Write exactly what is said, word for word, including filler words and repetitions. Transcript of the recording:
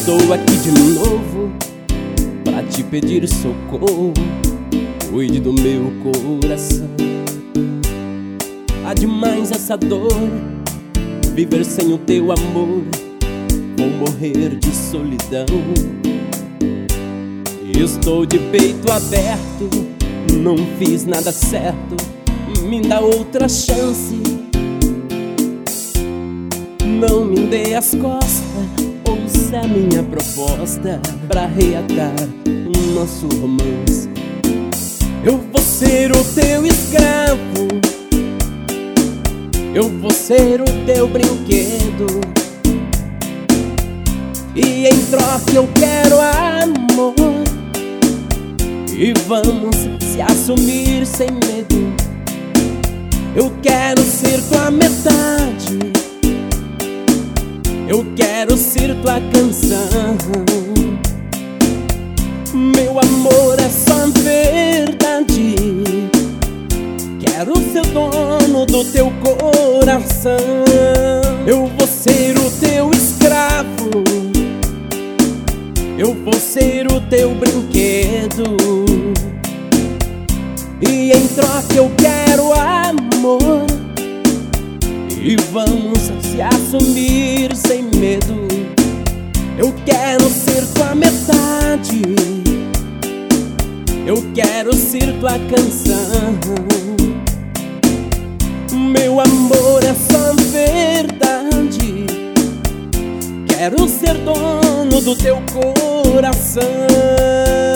Estou aqui de novo pra te pedir socorro. Cuide do meu coração. Há demais essa dor, viver sem o teu amor. Vou morrer de solidão. Estou de peito aberto, não fiz nada certo. Me dá outra chance. Não me dê as costas, ouça a minha proposta pra reatar o nosso romance. Eu vou ser o teu escravo, eu vou ser o teu brinquedo, e em troca eu quero amor. E vamos se assumir sem medo. Eu quero ser tua metade, eu quero ser tua canção. Meu amor é só verdade. Quero ser dono do teu coração. Eu vou ser o teu escravo, eu vou ser o teu brinquedo, e em troca eu quero amor. E vamos se assumir sem medo. Eu quero ser tua metade, eu quero ser tua canção. Meu amor é só verdade. Quero ser dono do teu coração.